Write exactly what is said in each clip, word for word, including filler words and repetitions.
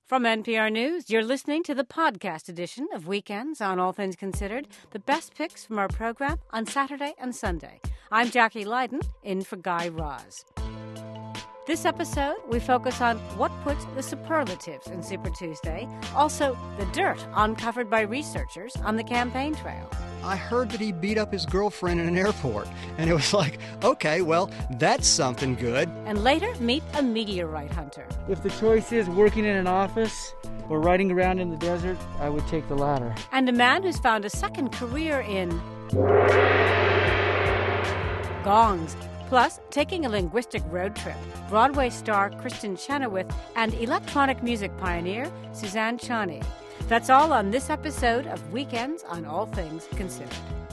From N P R News, you're listening to the podcast edition of Weekends on All Things Considered, the best picks from our program on Saturday and Sunday. I'm Jackie Leiden, in for Guy Raz. This episode, we focus on what puts the superlatives in Super Tuesday, also the dirt uncovered by researchers on the campaign trail. I heard that he beat up his girlfriend in an airport, and it was like, okay, well, that's something good. And later, meet a meteorite hunter. If the choice is working in an office or riding around in the desert, I would take the latter. And a man who's found a second career in gongs. Plus, taking a linguistic road trip, Broadway star Kristen Chenoweth and electronic music pioneer Suzanne Ciani. That's all on this episode of Weekends on All Things Considered.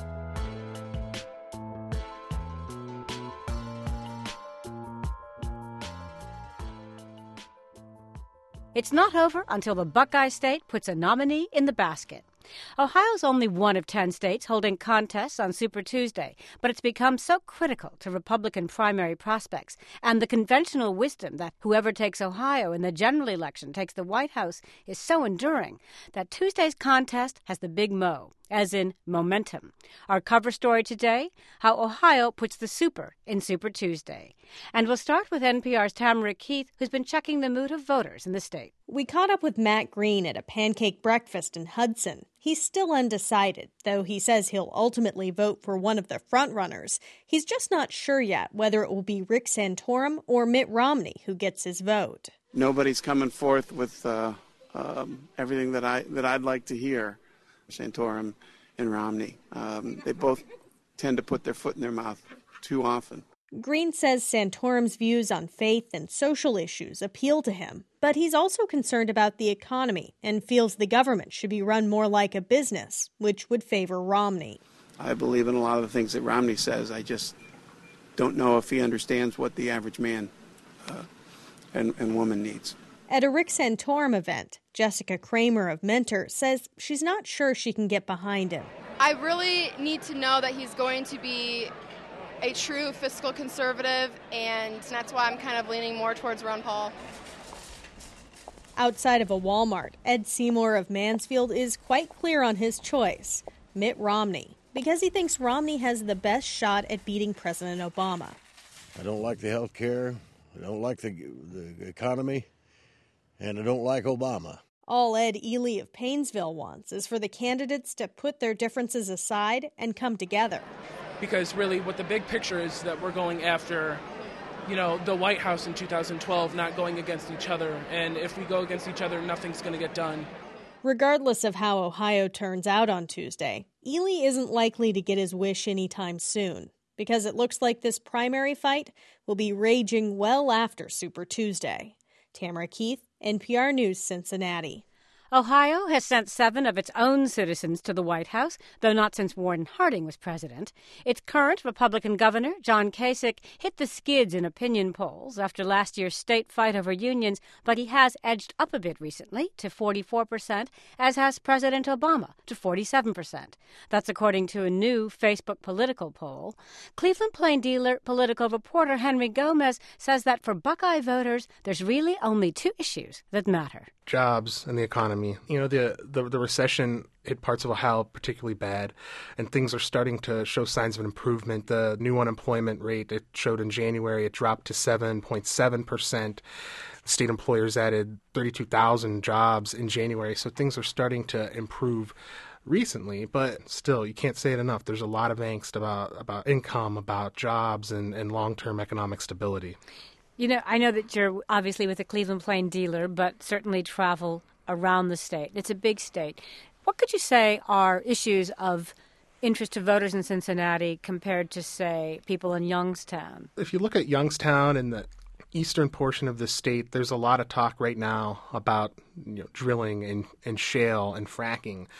It's not over until the Buckeye State puts a nominee in the basket. Ohio's only one of ten states holding contests on Super Tuesday, but it's become so critical to Republican primary prospects and the conventional wisdom that whoever takes Ohio in the general election takes the White House is so enduring that Tuesday's contest has the big mo, as in momentum. Our cover story today, how Ohio puts the super in Super Tuesday. And we'll start with N P R's Tamara Keith, who's been checking the mood of voters in the state. We caught up with Matt Green at a pancake breakfast in Hudson. He's still undecided, though he says he'll ultimately vote for one of the frontrunners. He's just not sure yet whether it will be Rick Santorum or Mitt Romney who gets his vote. Nobody's coming forth with uh, um, everything that, I, that I'd like to hear. Santorum and Romney. Um, they both tend to put their foot in their mouth too often. Green says Santorum's views on faith and social issues appeal to him, but he's also concerned about the economy and feels the government should be run more like a business, which would favor Romney. I believe in a lot of the things that Romney says. I just don't know if he understands what the average man uh, and, and woman needs. At a Rick Santorum event, Jessica Kramer of Mentor says she's not sure she can get behind him. I really need to know that he's going to be a true fiscal conservative, and that's why I'm kind of leaning more towards Ron Paul. Outside of a Walmart, Ed Seymour of Mansfield is quite clear on his choice, Mitt Romney, because he thinks Romney has the best shot at beating President Obama. I don't like the health care, I don't like the, the economy, and I don't like Obama. All Ed Ely of Paynesville wants is for the candidates to put their differences aside and come together. Because really what the big picture is that we're going after, you know, the White House in two thousand twelve, not going against each other. And if we go against each other, nothing's going to get done. Regardless of how Ohio turns out on Tuesday, Ely isn't likely to get his wish anytime soon, because it looks like this primary fight will be raging well after Super Tuesday. Tamara Keith, N P R News, Cincinnati. Ohio has sent seven of its own citizens to the White House, though not since Warren Harding was president. Its current Republican governor, John Kasich, hit the skids in opinion polls after last year's state fight over unions, but he has edged up a bit recently to forty-four percent, as has President Obama to forty-seven percent. That's according to a new Facebook political poll. Cleveland Plain Dealer political reporter Henry Gomez says that for Buckeye voters, there's really only two issues that matter. Jobs and the economy. You know, the, the the recession hit parts of Ohio particularly bad, and things are starting to show signs of improvement. The new unemployment rate, it showed in January, it dropped to seven point seven percent. State employers added thirty-two thousand jobs in January, so things are starting to improve recently, but still, you can't say it enough. There's a lot of angst about, about income, about jobs, and, and long-term economic stability. You know, I know that you're obviously with the Cleveland Plain Dealer, but certainly travel around the state. It's a big state. What could you say are issues of interest to voters in Cincinnati compared to, say, people in Youngstown? If you look at Youngstown and the eastern portion of the state, there's a lot of talk right now about, you know, drilling and, and shale and fracking.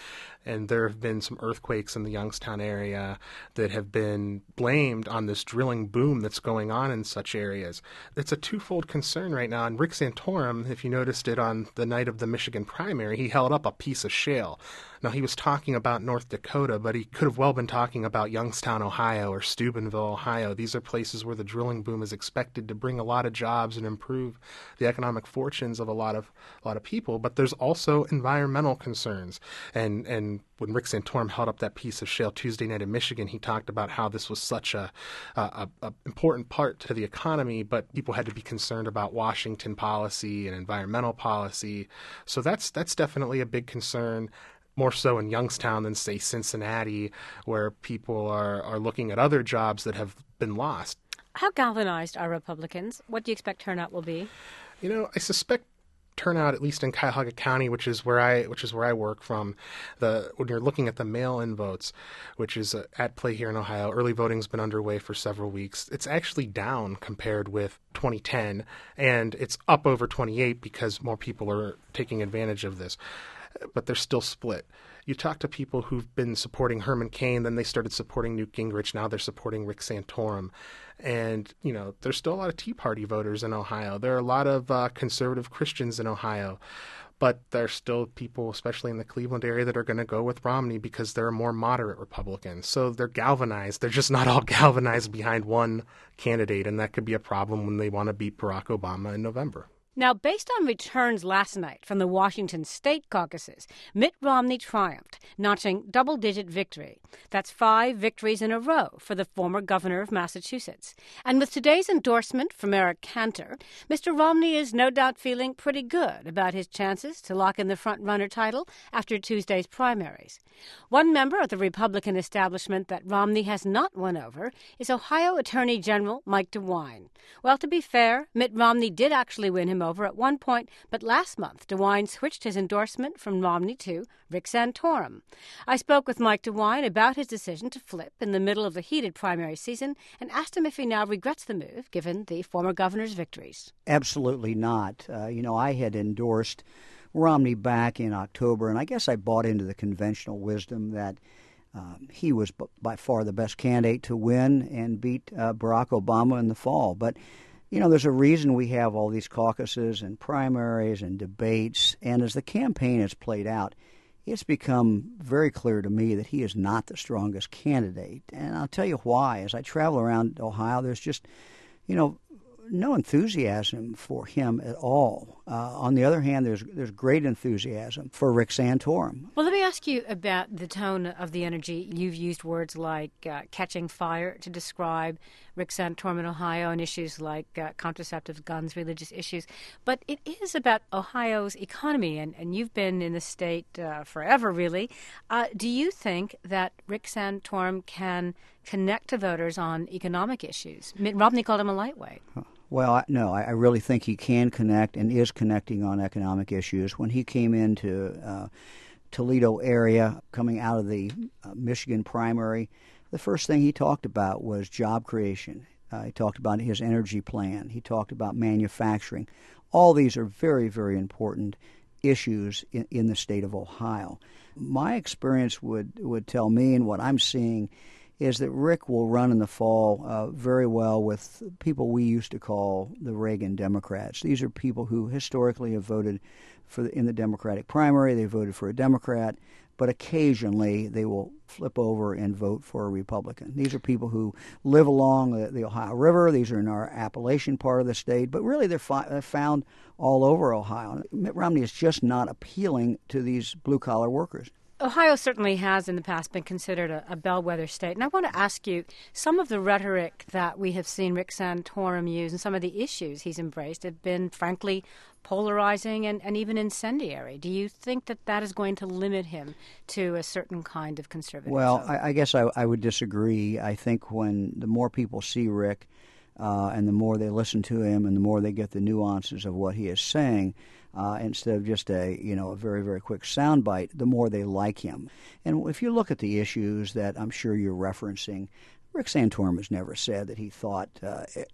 And there have been some earthquakes in the Youngstown area that have been blamed on this drilling boom that's going on in such areas. It's a twofold concern right now. And Rick Santorum, if you noticed it on the night of the Michigan primary, he held up a piece of shale. Now, he was talking about North Dakota, but he could have well been talking about Youngstown, Ohio, or Steubenville, Ohio. These are places where the drilling boom is expected to bring a lot of jobs and improve the economic fortunes of a lot of a lot of people. But there's also environmental concerns. And and when Rick Santorum held up that piece of shale Tuesday night in Michigan, he talked about how this was such a, a, a important part to the economy, but people had to be concerned about Washington policy and environmental policy. So that's that's definitely a big concern. More so in Youngstown than, say, Cincinnati, where people are, are looking at other jobs that have been lost. How galvanized are Republicans? What do you expect turnout will be? You know, I suspect turnout, at least in Cuyahoga County, which is where I which is where I work from, the when you're looking at the mail-in votes, which is uh, at play here in Ohio, early voting's been underway for several weeks. It's actually down compared with twenty ten, and it's up over twenty-eight because more people are taking advantage of this. But they're still split. You talk to people who've been supporting Herman Cain, then they started supporting Newt Gingrich, now they're supporting Rick Santorum. And, you know, there's still a lot of Tea Party voters in Ohio. There are a lot of uh, conservative Christians in Ohio. But there's still people, especially in the Cleveland area, that are going to go with Romney because there are more moderate Republicans. So they're galvanized. They're just not all galvanized behind one candidate, and that could be a problem when they want to beat Barack Obama in November. Now, based on returns last night from the Washington state caucuses, Mitt Romney triumphed, notching double-digit victory. That's five victories in a row for the former governor of Massachusetts. And with today's endorsement from Eric Cantor, Mister Romney is no doubt feeling pretty good about his chances to lock in the front-runner title after Tuesday's primaries. One member of the Republican establishment that Romney has not won over is Ohio Attorney General Mike DeWine. Well, to be fair, Mitt Romney did actually win him over at one point, but last month DeWine switched his endorsement from Romney to Rick Santorum. I spoke with Mike DeWine about his decision to flip in the middle of the heated primary season and asked him if he now regrets the move, given the former governor's victories. Absolutely not. Uh, you know, I had endorsed Romney back in October, and I guess I bought into the conventional wisdom that um, he was b- by far the best candidate to win and beat uh, Barack Obama in the fall. But you know, there's a reason we have all these caucuses and primaries and debates. And as the campaign has played out, it's become very clear to me that he is not the strongest candidate. And I'll tell you why. As I travel around Ohio, there's just, you know, no enthusiasm for him at all. Uh, on the other hand, there's there's great enthusiasm for Rick Santorum. Well, let me ask you about the tone of the energy. You've used words like uh, catching fire to describe Rick Santorum in Ohio on issues like uh, contraceptives, guns, religious issues. But it is about Ohio's economy, and, and you've been in the state uh, forever, really. Uh, do you think that Rick Santorum can connect to voters on economic issues? Mitt Romney called him a lightweight. Huh. Well, I, no, I, I really think he can connect and is connecting on economic issues. When he came into uh, Toledo area, coming out of the uh, Michigan primary, the first thing he talked about was job creation. Uh, he talked about his energy plan. He talked about manufacturing. All these are very, very important issues in, in the state of Ohio. My experience would, would tell me, and what I'm seeing, is that Rick will run in the fall uh, very well with people we used to call the Reagan Democrats. These are people who historically have voted for the, in the Democratic primary. They voted for a Democrat, but occasionally they will flip over and vote for a Republican. These are people who live along the, the Ohio River. These are in our Appalachian part of the state, but really they're, fi- they're found all over Ohio. Mitt Romney is just not appealing to these blue-collar workers. Ohio certainly has in the past been considered a, a bellwether state. And I want to ask you, some of the rhetoric that we have seen Rick Santorum use and some of the issues he's embraced have been, frankly, polarizing and, and even incendiary. Do you think that that is going to limit him to a certain kind of conservative Well, vote? I, I guess I, I would disagree. I think when the more people see Rick uh, and the more they listen to him and the more they get the nuances of what he is saying, Uh, instead of just a you know a very very quick soundbite, the more they like him. And if you look at the issues that I'm sure you're referencing, Rick Santorum has never said that he thought uh, you know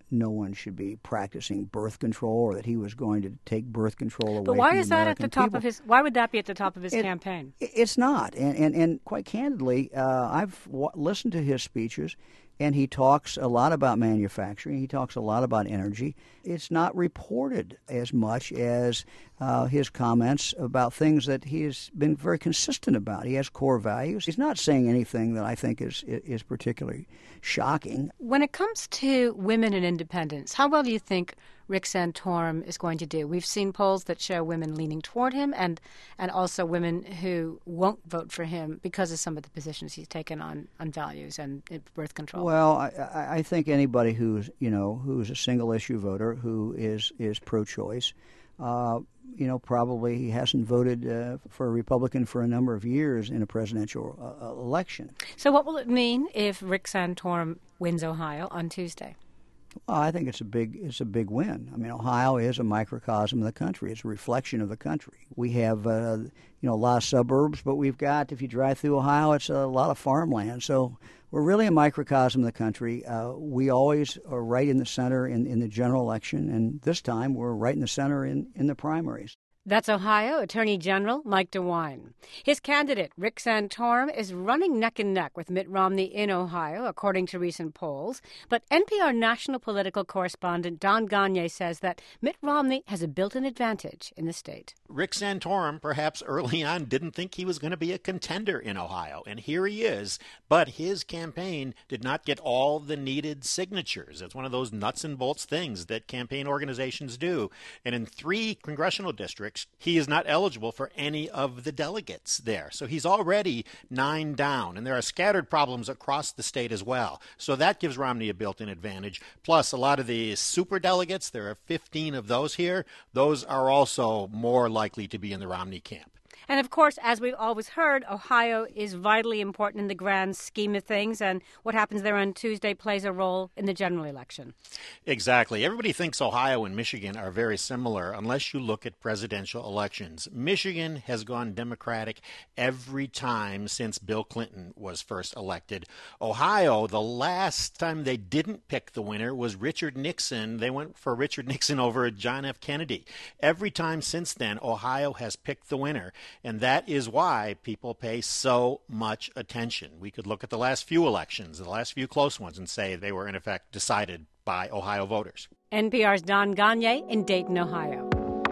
no one should be practicing birth control or that he was going to take birth control away. But why from is that at the top people. of his? Why would that be at the top of his It- campaign? It's not, and and, and quite candidly, uh, I've w- listened to his speeches, and he talks a lot about manufacturing. He talks a lot about energy. It's not reported as much as uh, his comments about things that he has been very consistent about. He has core values. He's not saying anything that I think is is particularly shocking. When it comes to women and independence, how well do you think Rick Santorum is going to do? We've seen polls that show women leaning toward him and and also women who won't vote for him because of some of the positions he's taken on, on values and birth control. Well, I, I I think anybody who's you know who's a single issue voter who is is pro-choice, uh, you know, probably hasn't voted uh, for a Republican for a number of years in a presidential uh, election. So what will it mean if Rick Santorum wins Ohio on Tuesday? Well, I think it's a big it's a big win. I mean, Ohio is a microcosm of the country. It's a reflection of the country. We have uh, you know a lot of suburbs, but we've got, if you drive through Ohio, it's a lot of farmland. So we're really a microcosm of the country. Uh, we always are right in the center in, in the general election, and this time we're right in the center in, in the primaries. That's Ohio Attorney General Mike DeWine. His candidate, Rick Santorum, is running neck and neck with Mitt Romney in Ohio, according to recent polls. But N P R national political correspondent Don Gagne says that Mitt Romney has a built-in advantage in the state. Rick Santorum, perhaps early on, didn't think he was going to be a contender in Ohio, and here he is. But his campaign did not get all the needed signatures. It's one of those nuts and bolts things that campaign organizations do. And in three congressional districts, he is not eligible for any of the delegates there. So he's already nine down, and there are scattered problems across the state as well. So that gives Romney a built-in advantage. Plus, a lot of the super delegates, there are fifteen of those here, those are also more likely to be in the Romney camp. And of course, as we've always heard, Ohio is vitally important in the grand scheme of things, and what happens there on Tuesday plays a role in the general election. Exactly. Everybody thinks Ohio and Michigan are very similar unless you look at presidential elections. Michigan has gone Democratic every time since Bill Clinton was first elected. Ohio, the last time they didn't pick the winner was Richard Nixon. They went for Richard Nixon over John F. Kennedy. Every time since then, Ohio has picked the winner. And that is why people pay so much attention. We could look at the last few elections, the last few close ones, and say they were, in effect, decided by Ohio voters. N P R's Don Gagne in Dayton, Ohio.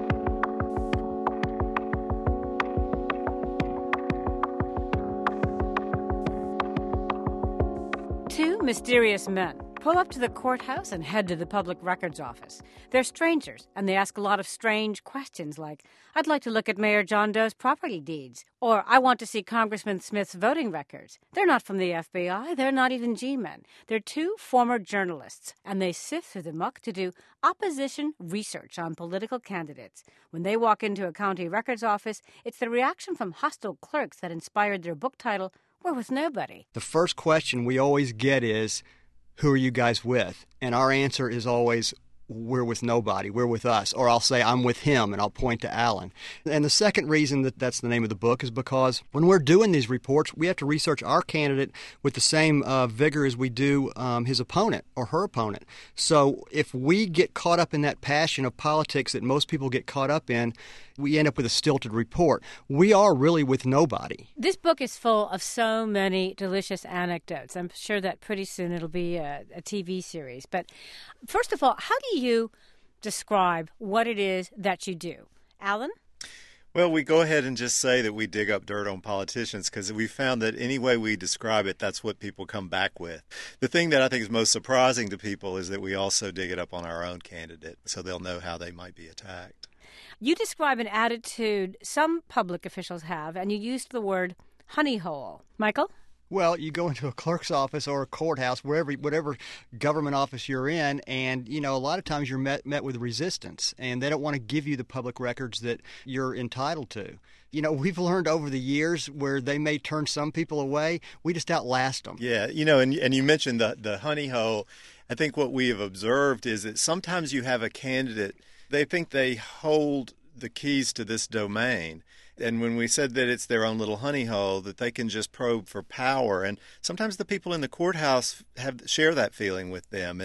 Two mysterious men pull up to the courthouse and head to the public records office. They're strangers, and they ask a lot of strange questions like, I'd like to look at Mayor John Doe's property deeds, or I want to see Congressman Smith's voting records. They're not from the F B I. They're not even G-men. They're two former journalists, and they sift through the muck to do opposition research on political candidates. When they walk into a county records office, it's the reaction from hostile clerks that inspired their book title, We're With Nobody. The first question we always get is, who are you guys with? And our answer is always, we're with nobody, we're with us. Or I'll say, I'm with him, and I'll point to Alan. And the second reason that that's the name of the book is because when we're doing these reports, we have to research our candidate with the same uh, vigor as we do um, his opponent or her opponent. So if we get caught up in that passion of politics that most people get caught up in, we end up with a stilted report. We are really with nobody. This book is full of so many delicious anecdotes. I'm sure that pretty soon it'll be a, a T V series. But first of all, how do you describe what it is that you do? Alan? Well, we go ahead and just say that we dig up dirt on politicians because we found that any way we describe it, that's what people come back with. The thing that I think is most surprising to people is that we also dig it up on our own candidate so they'll know how they might be attacked. You describe an attitude some public officials have, and you used the word honey hole. Michael? Well, you go into a clerk's office or a courthouse, wherever, whatever government office you're in, and, you know, a lot of times you're met, met with resistance, and they don't want to give you the public records that you're entitled to. You know, we've learned over the years where they may turn some people away. We just outlast them. Yeah, you know, and, and you mentioned the, the honey hole. I think what we have observed is that sometimes you have a candidate, they think they hold the keys to this domain. And when we said that it's their own little honey hole, that they can just probe for power. And sometimes the people in the courthouse have share that feeling with them. And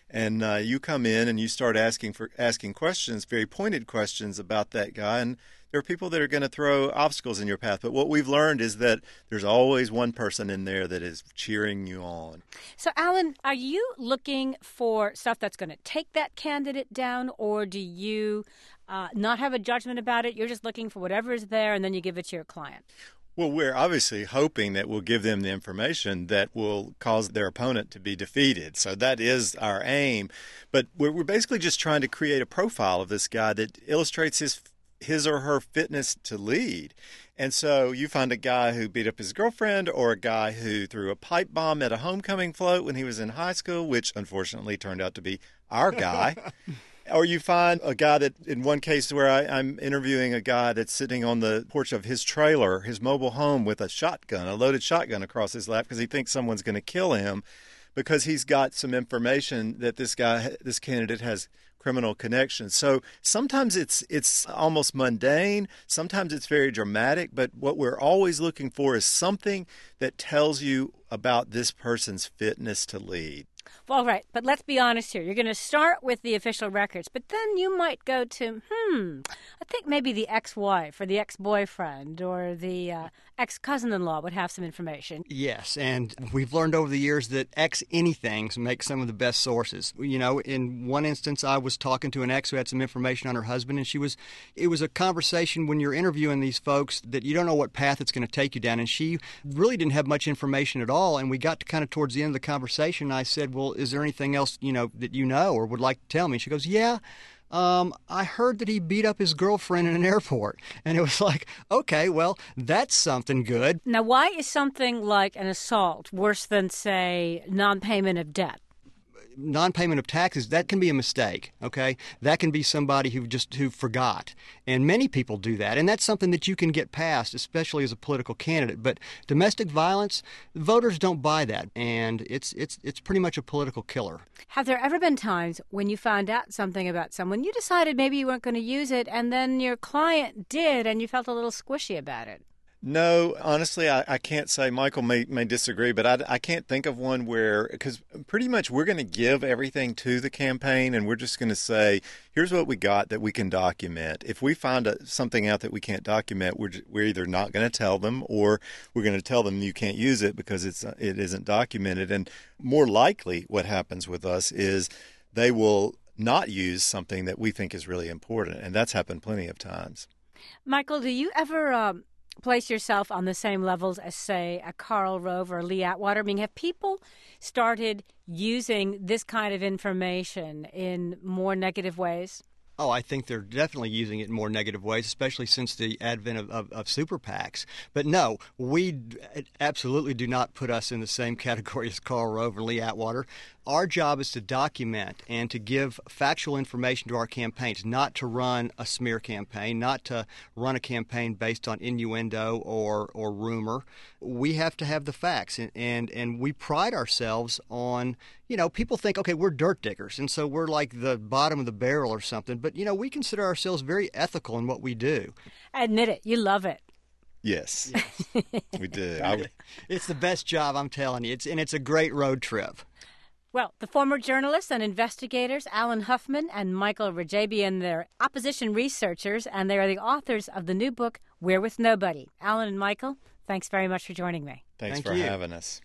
And uh, you come in and you start asking for asking questions, very pointed questions about that guy, and there are people that are going to throw obstacles in your path. But what we've learned is that there's always one person in there that is cheering you on. So, Alan, are you looking for stuff that's going to take that candidate down, or do you uh, not have a judgment about it? You're just looking for whatever is there, and then you give it to your client? Well, we're obviously hoping that we'll give them the information that will cause their opponent to be defeated. So that is our aim. But we're, we're basically just trying to create a profile of this guy that illustrates his his or her fitness to lead. And so you find a guy who beat up his girlfriend, or a guy who threw a pipe bomb at a homecoming float when he was in high school, which unfortunately turned out to be our guy. Or you find a guy that, in one case where I, I'm interviewing a guy that's sitting on the porch of his trailer, his mobile home, with a shotgun, a loaded shotgun across his lap because he thinks someone's going to kill him because he's got some information that this guy, this candidate has criminal connections. So sometimes it's it's almost mundane, sometimes it's very dramatic, but what we're always looking for is something that tells you about this person's fitness to lead. Well, right, but let's be honest here. You're going to start with the official records, but then you might go to, hmm, I think maybe the ex-wife or the ex-boyfriend or the uh, ex-cousin-in-law would have some information. Yes, and we've learned over the years that ex-anythings make some of the best sources. You know, in one instance, I was talking to an ex who had some information on her husband, and she was, it was a conversation when you're interviewing these folks that you don't know what path it's going to take you down, and she really didn't have much information at all, and we got to kind of towards the end of the conversation, and I said, well, is there anything else, you know, that you know or would like to tell me? She goes, yeah, um, I heard that he beat up his girlfriend in an airport. And it was like, okay, well, that's something good. Now, why is something like an assault worse than, say, non-payment of debt? Non-payment of taxes, that can be a mistake, okay? That can be somebody who just who forgot. And many people do that. And that's something that you can get past, especially as a political candidate. But domestic violence, voters don't buy that. And it's it's it's pretty much a political killer. Have there ever been times when you found out something about someone, you decided maybe you weren't going to use it, and then your client did, and you felt a little squishy about it? No, honestly, I, I can't say. Michael may, may disagree, but I, I can't think of one where, because pretty much we're going to give everything to the campaign, and we're just going to say, here's what we got that we can document. If we find a, something out that we can't document, we're we're either not going to tell them, or we're going to tell them you can't use it because it's it isn't documented. And more likely, what happens with us is they will not use something that we think is really important, and that's happened plenty of times. Michael, do you ever Um... place yourself on the same levels as, say, a Karl Rove or Lee Atwater? I mean, have people started using this kind of information in more negative ways? Oh, I think they're definitely using it in more negative ways, especially since the advent of, of, of super PACs. But no, we absolutely do not put us in the same category as Karl Rove and Lee Atwater. Our job is to document and to give factual information to our campaigns, not to run a smear campaign, not to run a campaign based on innuendo or, or rumor. We have to have the facts, and, and, and we pride ourselves on, you know, people think, okay, we're dirt diggers, and so we're like the bottom of the barrel or something. But, you know, we consider ourselves very ethical in what we do. Admit it. You love it. Yes, yes. We do. I, it's the best job, I'm telling you. It's, and it's a great road trip. Well, the former journalists and investigators, Alan Huffman and Michael Rajabian, they're opposition researchers, and they are the authors of the new book, We're With Nobody. Alan and Michael, thanks very much for joining me. Thanks Thank for you. having us.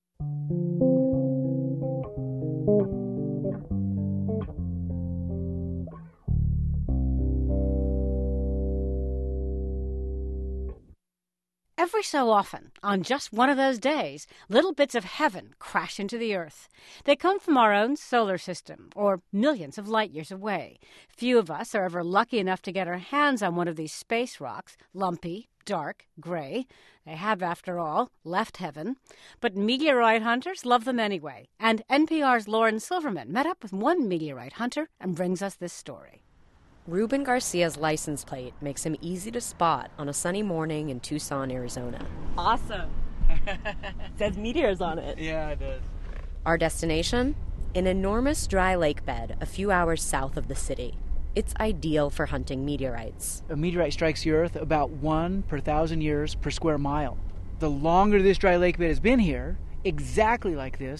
Every so often, on just one of those days, little bits of heaven crash into the Earth. They come from our own solar system, or millions of light years away. Few of us are ever lucky enough to get our hands on one of these space rocks, lumpy, dark, gray. They have, after all, left heaven. But meteorite hunters love them anyway, and N P R's Lauren Silverman met up with one meteorite hunter and brings us this story. Ruben Garcia's license plate makes him easy to spot on a sunny morning in Tucson, Arizona. Awesome. It says meteors on it. Yeah, it does. Our destination? An enormous dry lake bed a few hours south of the city. It's ideal for hunting meteorites. A meteorite strikes the Earth about one per thousand years per square mile. The longer this dry lake bed has been here, exactly like this,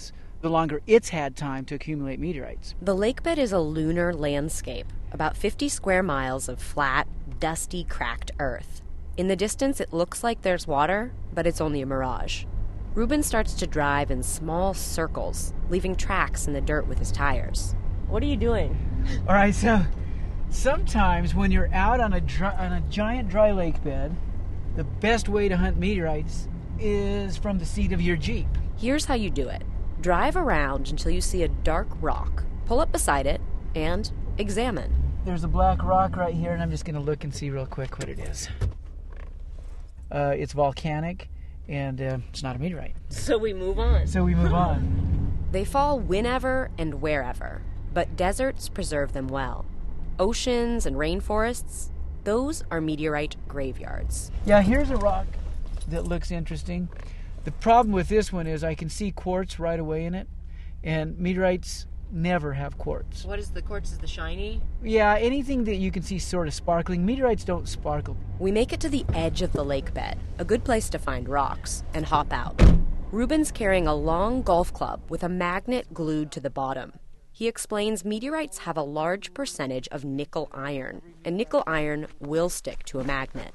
the longer it's had time to accumulate meteorites. The lakebed is a lunar landscape, about fifty square miles of flat, dusty, cracked earth. In the distance, it looks like there's water, but it's only a mirage. Ruben starts to drive in small circles, leaving tracks in the dirt with his tires. What are you doing? All right, so sometimes when you're out on a dry, on a giant dry lake bed, the best way to hunt meteorites is from the seat of your Jeep. Here's how you do it. Drive around until you see a dark rock, pull up beside it, and examine. There's a black rock right here, and I'm just going to look and see real quick what it is. Uh, it's volcanic, and uh, it's not a meteorite. So we move on. So we move on. They fall whenever and wherever, but deserts preserve them well. Oceans and rainforests, those are meteorite graveyards. Yeah, here's a rock that looks interesting. The problem with this one is I can see quartz right away in it, and meteorites never have quartz. What is the quartz? Is the shiny? Yeah, anything that you can see sort of sparkling. Meteorites don't sparkle. We make it to the edge of the lake bed, a good place to find rocks, and hop out. Ruben's carrying a long golf club with a magnet glued to the bottom. He explains meteorites have a large percentage of nickel iron, and nickel iron will stick to a magnet.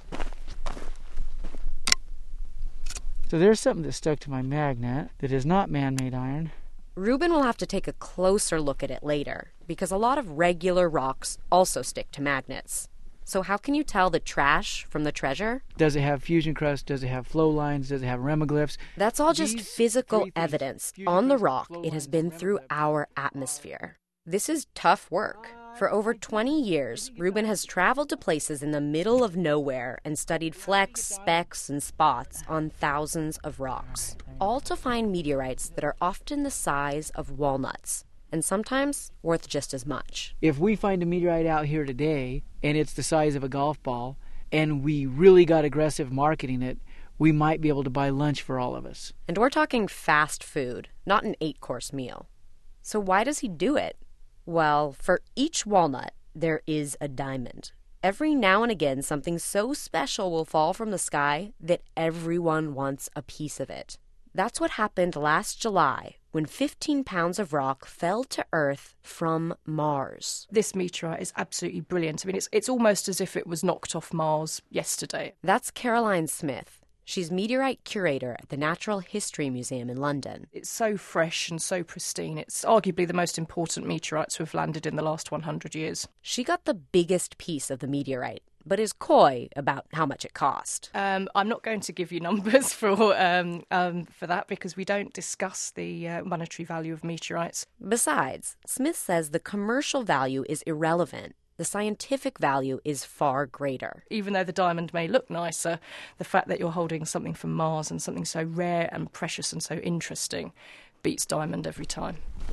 So there's something that stuck to my magnet that is not man-made iron. Ruben will have to take a closer look at it later, because a lot of regular rocks also stick to magnets. So how can you tell the trash from the treasure? Does it have fusion crust? Does it have flow lines? Does it have remiglyphs? That's all just physical evidence. On the rock, it has been through our atmosphere. This is tough work. For over twenty years, Ruben has traveled to places in the middle of nowhere and studied flecks, specks, and spots on thousands of rocks, all to find meteorites that are often the size of walnuts, and sometimes worth just as much. If we find a meteorite out here today, and it's the size of a golf ball, and we really got aggressive marketing it, we might be able to buy lunch for all of us. And we're talking fast food, not an eight-course meal. So why does he do it? Well, for each walnut, there is a diamond. Every now and again, something so special will fall from the sky that everyone wants a piece of it. That's what happened last July when fifteen pounds of rock fell to Earth from Mars. This meteorite is absolutely brilliant. I mean, it's it's almost as if it was knocked off Mars yesterday. That's Caroline Smith. She's meteorite curator at the Natural History Museum in London. It's so fresh and so pristine. It's arguably the most important meteorite to have landed in the last one hundred years. She got the biggest piece of the meteorite, but is coy about how much it cost. Um, I'm not going to give you numbers for um, um, for that because we don't discuss the uh, monetary value of meteorites. Besides, Smith says the commercial value is irrelevant. The scientific value is far greater. Even though the diamond may look nicer, the fact that you're holding something from Mars and something so rare and precious and so interesting beats diamond every time.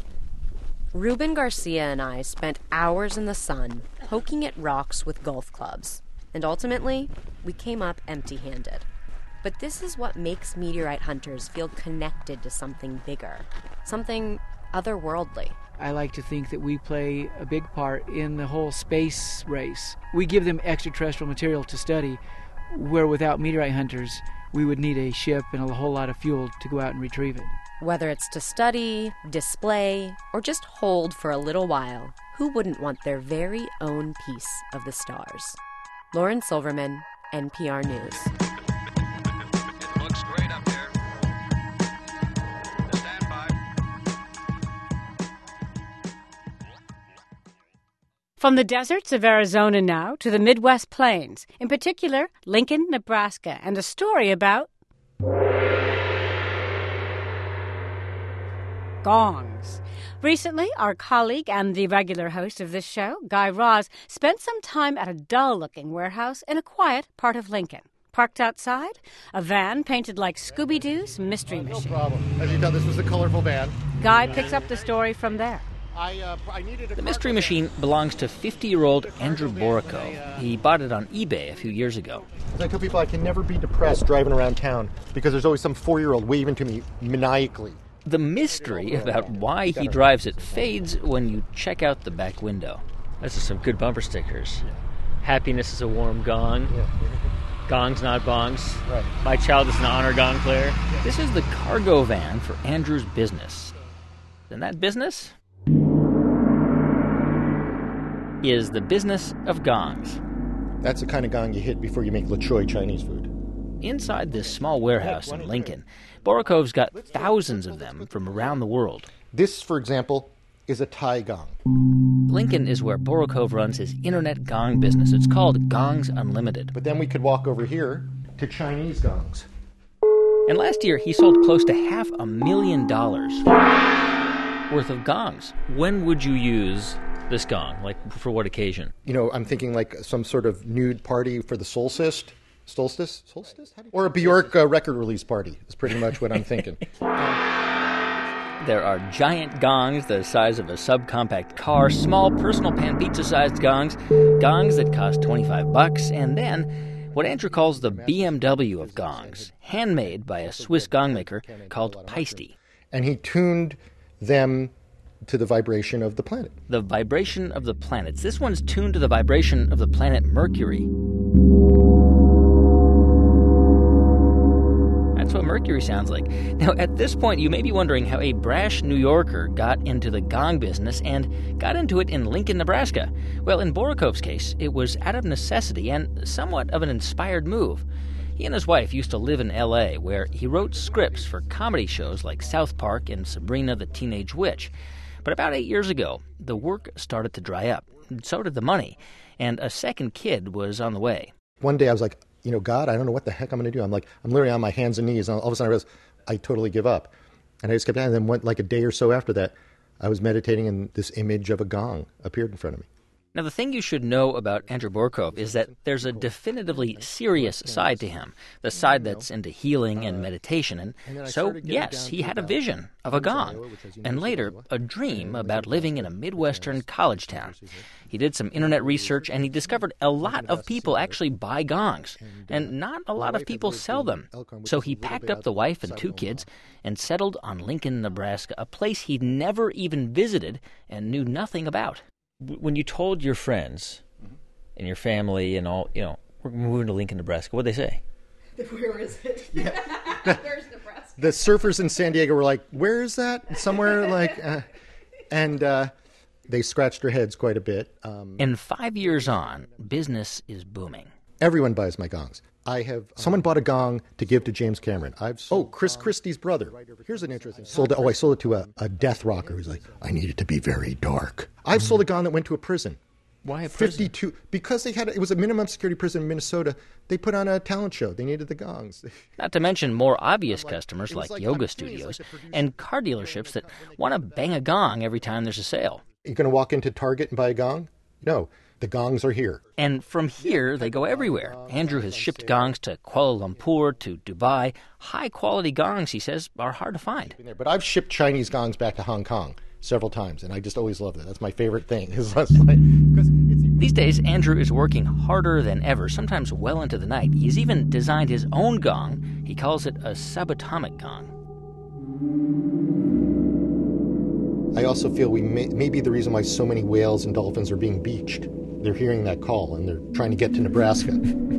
Ruben Garcia and I spent hours in the sun poking at rocks with golf clubs. And ultimately, we came up empty-handed. But this is what makes meteorite hunters feel connected to something bigger, something otherworldly. I like to think that we play a big part in the whole space race. We give them extraterrestrial material to study, where without meteorite hunters, we would need a ship and a whole lot of fuel to go out and retrieve it. Whether it's to study, display, or just hold for a little while, who wouldn't want their very own piece of the stars? Lauren Silverman, N P R News. It looks great up there. Stand by. From the deserts of Arizona now to the Midwest plains, in particular Lincoln, Nebraska, and a story about gongs. Recently, our colleague and the regular host of this show, Guy Raz, spent some time at a dull-looking warehouse in a quiet part of Lincoln. Parked outside, a van painted like Scooby-Doo's Mystery Machine. No problem. As you tell, this was the colorful van. Guy picks up the story from there. I, uh, I needed a the Mystery Machine belongs to fifty-year-old Andrew Borico. He bought it on eBay a few years ago. As I tell people, I can never be depressed driving around town because there's always some four-year-old waving to me maniacally. The mystery about why he drives it fades when you check out the back window. This is some good bumper stickers. Happiness is a warm gong. Gongs, not bongs. Right. My child is an honor gong player. This is the cargo van for Andrew's business. And that business is the business of gongs. That's the kind of gong you hit before you make Le Choi Chinese food. Inside this small warehouse in Lincoln, Borokov's got thousands of them from around the world. This, for example, is a Thai gong. Lincoln is where Borokov runs his internet gong business. It's called Gongs Unlimited. But then we could walk over here to Chinese gongs. And last year, he sold close to half a million dollars worth of gongs. When would you use this gong? Like, for what occasion? You know, I'm thinking like some sort of nude party for the solstice. Solstice? Solstice? Or a Bjork uh, record release party is pretty much what I'm thinking. There are giant gongs the size of a subcompact car, small personal pan pizza-sized gongs, gongs that cost twenty-five bucks, and then what Andrew calls the B M W of gongs, handmade by a Swiss gong maker called Paiste. And he tuned them to the vibration of the planet. The vibration of the planets. This one's tuned to the vibration of the planet Mercury. That's what Mercury sounds like. Now, at this point, you may be wondering how a brash New Yorker got into the gong business and got into it in Lincoln, Nebraska. Well, in Borokov's case, it was out of necessity and somewhat of an inspired move. He and his wife used to live in L A, where he wrote scripts for comedy shows like South Park and Sabrina the Teenage Witch. But about eight years ago, the work started to dry up. So did the money. And a second kid was on the way. One day I was like, you know, God, I don't know what the heck I'm going to do. I'm like, I'm literally on my hands and knees. And all of a sudden I realized I totally give up. And I just kept, and then went like a day or so after that, I was meditating and this image of a gong appeared in front of me. Now, the thing you should know about Andrew Borokov is that there's a definitively serious side to him, the side that's into healing and meditation. And so, yes, he had a vision of a gong, and later, a dream about living in a Midwestern college town. He did some internet research, and he discovered a lot of people actually buy gongs, and not a lot of people sell them. So he packed up the wife and two kids and settled on Lincoln, Nebraska, a place he'd never even visited and knew nothing about. When you told your friends and your family and all, you know, we're moving to Lincoln, Nebraska, what'd they say? Where is it? Yeah. Where's Nebraska? The surfers in San Diego were like, where is that? Somewhere like, uh, and uh, they scratched their heads quite a bit. Um, and five years on, business is booming. Everyone buys my gongs. I have someone bought a gong to give to James Cameron. I've sold, oh, Chris Christie's brother. Here's an interesting. Sold it. Oh, I sold it to a, a death rocker who's like, I need it to be very dark. I've sold a gong that went to a prison. Why a prison? fifty-two because they had a, it was a minimum security prison in Minnesota. They put on a talent show. They needed the gongs. Not to mention more obvious customers like, like yoga studios and car dealerships that want to bang a gong every time there's a sale. You're going to walk into Target and buy a gong? No. The gongs are here. And from here, they go everywhere. Andrew has shipped gongs to Kuala Lumpur, to Dubai. High-quality gongs, he says, are hard to find. But I've shipped Chinese gongs back to Hong Kong several times, and I just always love that. That's my favorite thing. These days, Andrew is working harder than ever, sometimes well into the night. He's even designed his own gong. He calls it a subatomic gong. I also feel we may, may be the reason why so many whales and dolphins are being beached. They're hearing that call, and they're trying to get to Nebraska.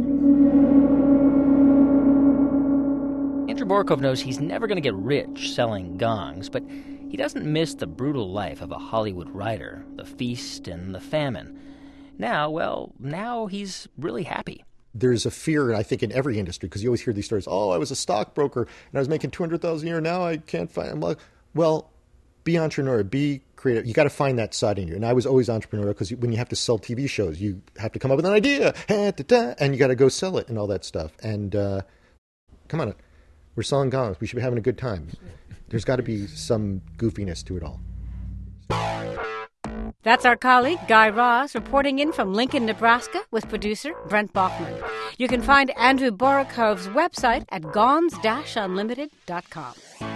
Andrew Borokov knows he's never going to get rich selling gongs, but he doesn't miss the brutal life of a Hollywood writer, the feast and the famine. Now, well, now he's really happy. There's a fear, I think, in every industry, because you always hear these stories. Oh, I was a stockbroker, and I was making two hundred thousand dollars a year. Now I can't find... I'm like, well... Be entrepreneurial, be creative. You got to find that side in you. And I was always entrepreneurial because when you have to sell T V shows, you have to come up with an idea, and you got to go sell it and all that stuff. And uh, come on, we're selling gongs. We should be having a good time. There's got to be some goofiness to it all. That's our colleague, Guy Raz, reporting in from Lincoln, Nebraska, with producer Brent Bachman. You can find Andrew Borokov's website at gongs dash unlimited dot com.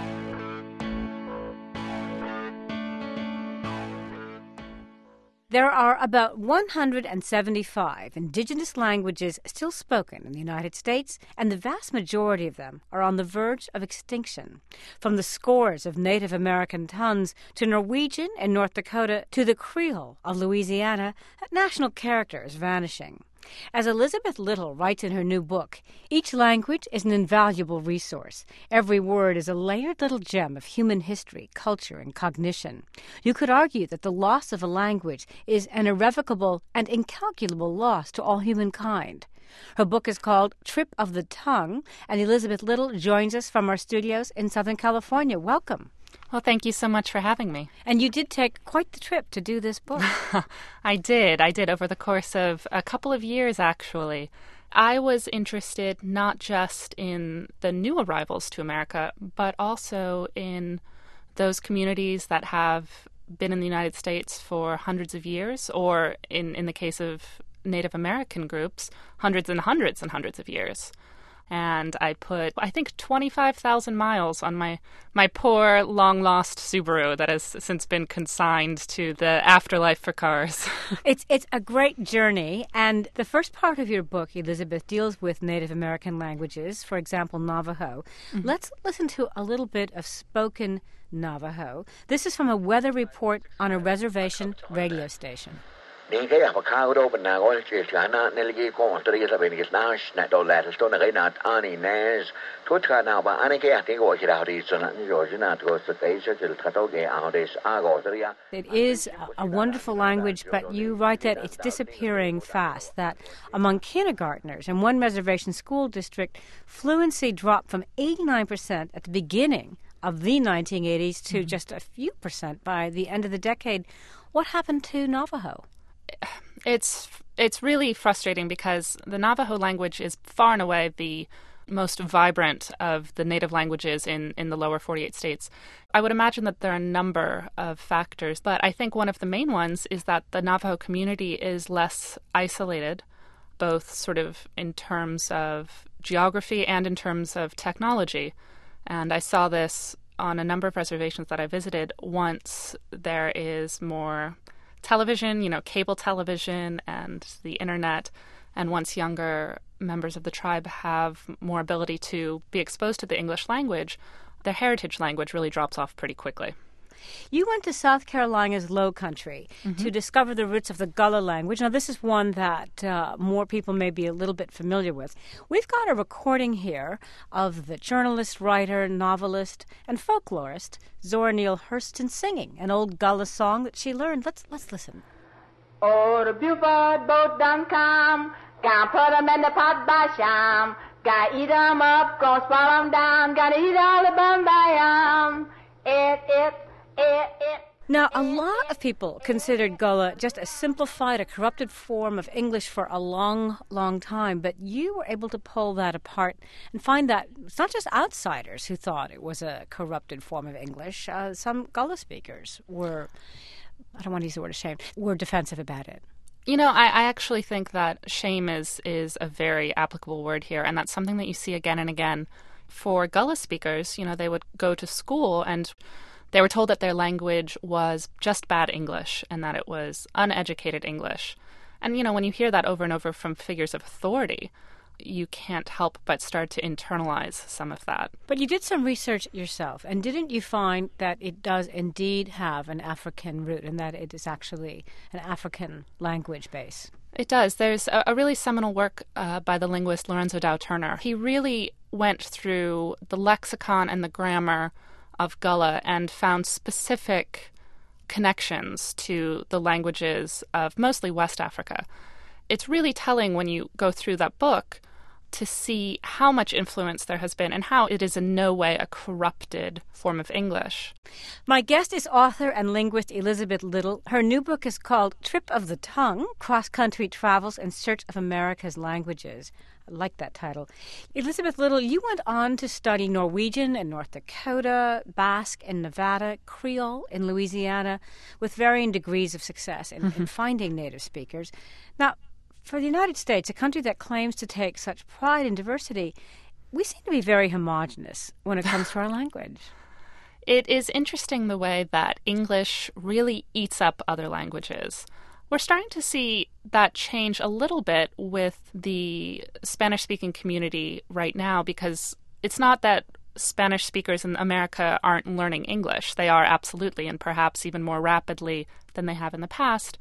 There are about one hundred seventy-five indigenous languages still spoken in the United States, and the vast majority of them are on the verge of extinction. From the scores of Native American tongues to Norwegian in North Dakota to the Creole of Louisiana, national character is vanishing. As Elizabeth Little writes in her new book, each language is an invaluable resource. Every word is a layered little gem of human history, culture, and cognition. You could argue that the loss of a language is an irrevocable and incalculable loss to all humankind. Her book is called Trip of the Tongue, and Elizabeth Little joins us from our studios in Southern California. Welcome. Well, thank you so much for having me. And you did take quite the trip to do this book. I did. I did over the course of a couple of years, actually. I was interested not just in the new arrivals to America, but also in those communities that have been in the United States for hundreds of years, or in, in the case of Native American groups, hundreds and hundreds and hundreds of years. And I put, I think, twenty-five thousand miles on my, my poor, long-lost Subaru that has since been consigned to the afterlife for cars. It's it's a great journey, and the first part of your book, Elizabeth, deals with Native American languages, for example, Navajo. Mm-hmm. Let's listen to a little bit of spoken Navajo. This is from a weather report on a reservation radio station. Ni cái học khao đâu bên nào gọi là chuyện nào nên cái con tôi là bên cái nào nãy đầu là tôi nói cái nào anh này thôi cái nào mà anh cái tiếng gọi là gì cho nên rồi chứ nào tôi sẽ thấy sẽ là tôi cái áo đấy à gọi tôi ya. It is a wonderful language, but you write that it's disappearing fast, that among kindergartners in one reservation school district, fluency dropped from eighty-nine percent at the beginning of the nineteen eighties to mm-hmm. just a few percent by the end of the decade. What happened to Navajo? It's it's really frustrating because the Navajo language is far and away the most vibrant of the native languages in, in the lower forty-eight states. I would imagine that there are a number of factors, but I think one of the main ones is that the Navajo community is less isolated, both sort of in terms of geography and in terms of technology. And I saw this on a number of reservations that I visited. Once there is more television, you know, cable television and the internet, and once younger members of the tribe have more ability to be exposed to the English language, their heritage language really drops off pretty quickly. You went to South Carolina's Low Country mm-hmm. to discover the roots of the Gullah language. Now, this is one that uh, more people may be a little bit familiar with. We've got a recording here of the journalist, writer, novelist, and folklorist Zora Neale Hurston singing an old Gullah song that she learned. Let's let's listen. Oh, the Buford boat done come, gonna put 'em in the pot by sham, gotta eat 'em up, gonna swallow 'em down, gotta eat all the bun by 'em. It, it, it, it. Now, a lot of people considered Gullah just a simplified, a corrupted form of English for a long, long time, but you were able to pull that apart and find that it's not just outsiders who thought it was a corrupted form of English. Uh, some Gullah speakers were, I don't want to use the word ashamed, were defensive about it. You know, I, I actually think that shame is, is a very applicable word here, and that's something that you see again and again. For Gullah speakers, you know, they would go to school and they were told that their language was just bad English and that it was uneducated English. And, you know, when you hear that over and over from figures of authority, you can't help but start to internalize some of that. But you did some research yourself, and didn't you find that it does indeed have an African root and that it is actually an African language base? It does. There's a, a really seminal work uh, by the linguist Lorenzo Dow Turner. He really went through the lexicon and the grammar of Gullah and found specific connections to the languages of mostly West Africa. It's really telling when you go through that book to see how much influence there has been and how it is in no way a corrupted form of English. My guest is author and linguist Elizabeth Little. Her new book is called Trip of the Tongue, Cross-Country Travels in Search of America's Languages. I like that title. Elizabeth Little, you went on to study Norwegian in North Dakota, Basque in Nevada, Creole in Louisiana, with varying degrees of success in, mm-hmm. in finding native speakers. Now, for the United States, a country that claims to take such pride in diversity, we seem to be very homogenous when it comes to our language. It is interesting the way that English really eats up other languages. We're starting to see that change a little bit with the Spanish-speaking community right now, because it's not that Spanish speakers in America aren't learning English. They are absolutely, and perhaps even more rapidly than they have in the past.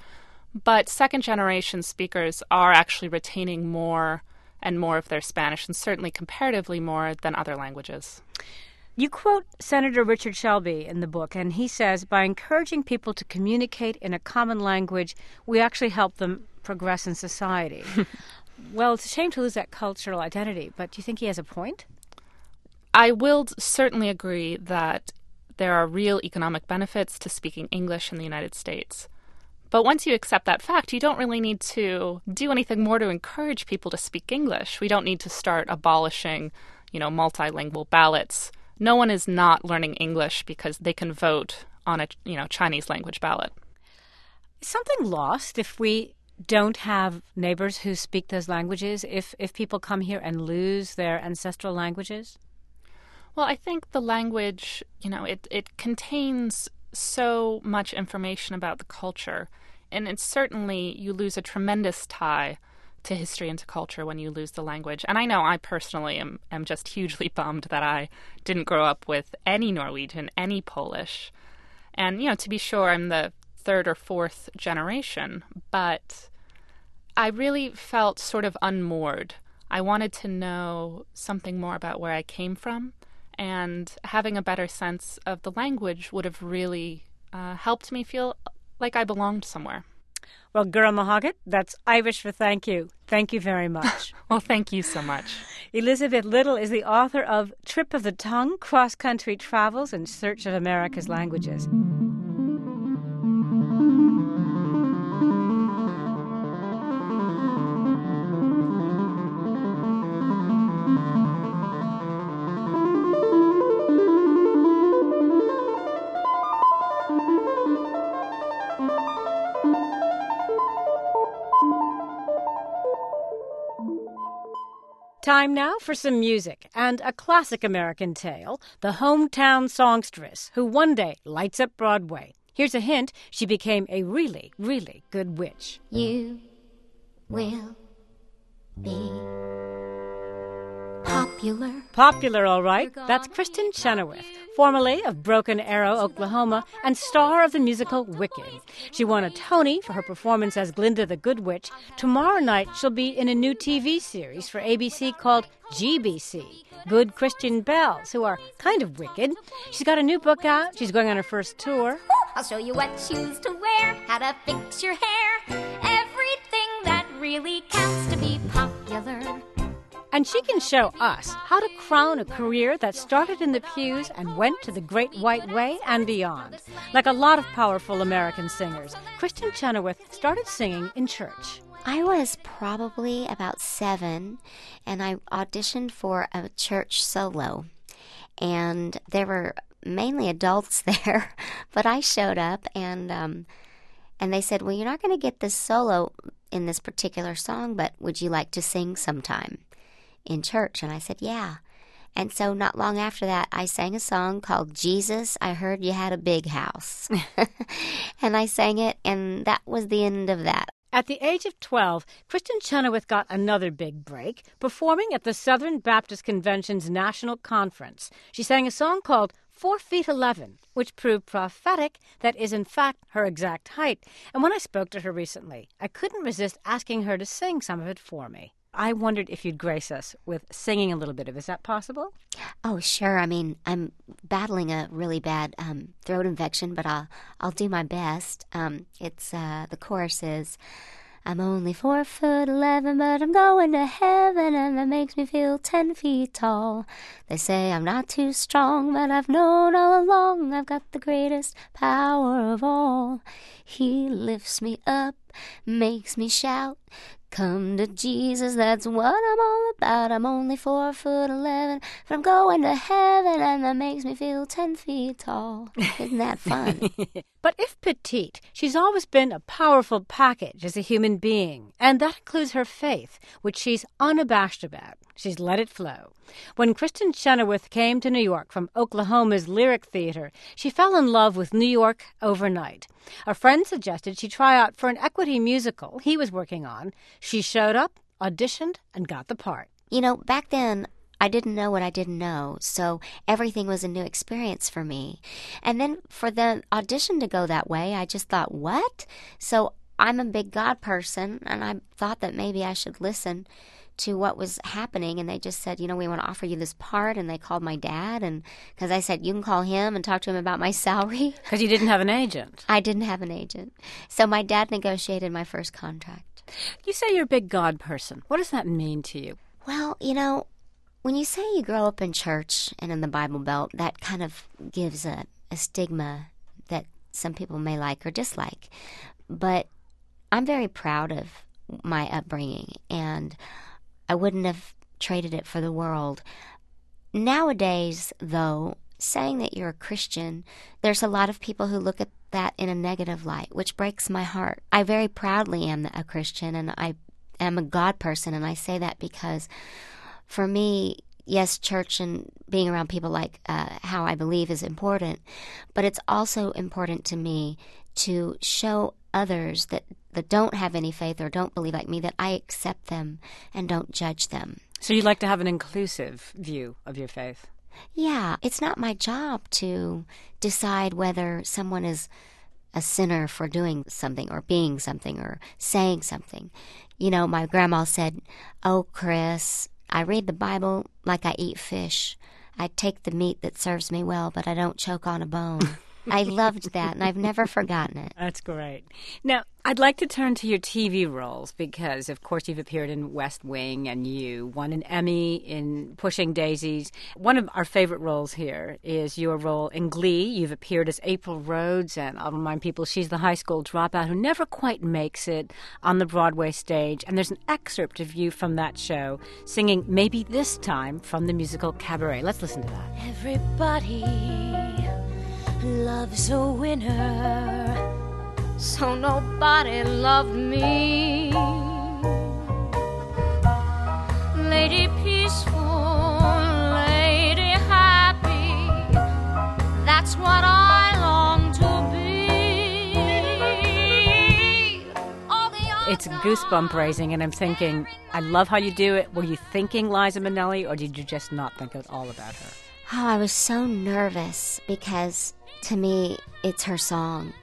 But second-generation speakers are actually retaining more and more of their Spanish, and certainly comparatively more than other languages. You quote Senator Richard Shelby in the book, and he says, by encouraging people to communicate in a common language, we actually help them progress in society. Well, it's a shame to lose that cultural identity, but do you think he has a point? I will certainly agree that there are real economic benefits to speaking English in the United States. But once you accept that fact, you don't really need to do anything more to encourage people to speak English. We don't need to start abolishing, you know, multilingual ballots. No one is not learning English because they can vote on a, you know, Chinese language ballot. Is something lost if we don't have neighbors who speak those languages, if, if people come here and lose their ancestral languages? Well, I think the language, you know, it, it contains so much information about the culture. And it's certainly, you lose a tremendous tie to history and to culture when you lose the language. And I know I personally am, am just hugely bummed that I didn't grow up with any Norwegian, any Polish. And, you know, to be sure, I'm the third or fourth generation, but I really felt sort of unmoored. I wanted to know something more about where I came from, and having a better sense of the language would have really uh, helped me feel like I belonged somewhere. Well, Gura Mahagat, that's Irish for thank you. Thank you very much. Well, thank you so much. Elizabeth Little is the author of Trip of the Tongue, Cross-Country Travels in Search of America's Languages. Time now for some music and a classic American tale, the hometown songstress who one day lights up Broadway. Here's a hint, she became a really, really good witch. You will be popular. Popular, all right. That's Kristen Chenoweth, formerly of Broken Arrow, Oklahoma, and star of the musical Wicked. She won a Tony for her performance as Glinda the Good Witch. Tomorrow night, she'll be in a new T V series for A B C called G B C, Good Christian Bells, who are kind of wicked. She's got a new book out. She's going on her first tour. I'll show you what shoes to wear, how to fix your hair, everything that really counts to be popular. And she can show us how to crown a career that started in the pews and went to the Great White Way and beyond. Like a lot of powerful American singers, Kristen Chenoweth started singing in church. I was probably about seven, and I auditioned for a church solo. And there were mainly adults there, but I showed up, and um, and they said, well, you're not going to get this solo in this particular song, but would you like to sing sometime in church? And I said, yeah. And so not long after that, I sang a song called Jesus, I Heard You Had a Big House. And I sang it, and that was the end of that. At the age of twelve, Kristen Chenoweth got another big break, performing at the Southern Baptist Convention's National Conference. She sang a song called Four Feet Eleven, which proved prophetic that is in fact her exact height. And when I spoke to her recently, I couldn't resist asking her to sing some of it for me. I wondered if you'd grace us with singing a little bit of it. Is that possible? Oh, sure. I mean, I'm battling a really bad um, throat infection, but I'll I'll do my best. Um, it's uh, the chorus is, I'm only four foot eleven, but I'm going to heaven, and that makes me feel ten feet tall. They say I'm not too strong, but I've known all along I've got the greatest power of all. He lifts me up, makes me shout, come to Jesus, that's what I'm all about. I'm only four foot eleven, but I'm going to heaven, and that makes me feel ten feet tall. Isn't that fun? But if petite, she's always been a powerful package as a human being, and that includes her faith, which she's unabashed about. She's let it flow. When Kristen Chenoweth came to New York from Oklahoma's Lyric Theater, she fell in love with New York overnight. A friend suggested she try out for an equity musical he was working on. She showed up, auditioned, and got the part. You know, back then, I didn't know what I didn't know, so everything was a new experience for me. And then for the audition to go that way, I just thought, what? So I'm a big God person, and I thought that maybe I should listen to what was happening, and they just said, you know, we want to offer you this part, and they called my dad, and because I said, you can call him and talk to him about my salary. Because you didn't have an agent. I didn't have an agent. So my dad negotiated my first contract. You say you're a big God person. What does that mean to you? Well, you know, when you say you grow up in church and in the Bible Belt, that kind of gives a, a stigma that some people may like or dislike. But I'm very proud of my upbringing, and I wouldn't have traded it for the world. Nowadays, though, saying that you're a Christian, there's a lot of people who look at that in a negative light, which breaks my heart. I very proudly am a Christian, and I am a God person, and I say that because for me, yes, church and being around people like uh, how I believe is important, but it's also important to me to show others that, that don't have any faith or don't believe like me, that I accept them and don't judge them. So you like to have an inclusive view of your faith? Yeah, it's not my job to decide whether someone is a sinner for doing something or being something or saying something. You know, my grandma said, oh, Chris, I read the Bible like I eat fish. I take the meat that serves me well, but I don't choke on a bone. I loved that, and I've never forgotten it. That's great. Now, I'd like to turn to your T V roles because, of course, you've appeared in West Wing and you won an Emmy in Pushing Daisies. One of our favorite roles here is your role in Glee. You've appeared as April Rhodes, and I'll remind people she's the high school dropout who never quite makes it on the Broadway stage. And there's an excerpt of you from that show singing Maybe This Time from the musical Cabaret. Let's listen to that. Everybody loves a winner, so nobody loved me. Lady peaceful, lady happy, that's what I long to be. It's goosebump raising, and I'm thinking, I love how you do it. Were you thinking Liza Minnelli, or did you just not think at all about her? Oh, I was so nervous because to me, it's her song.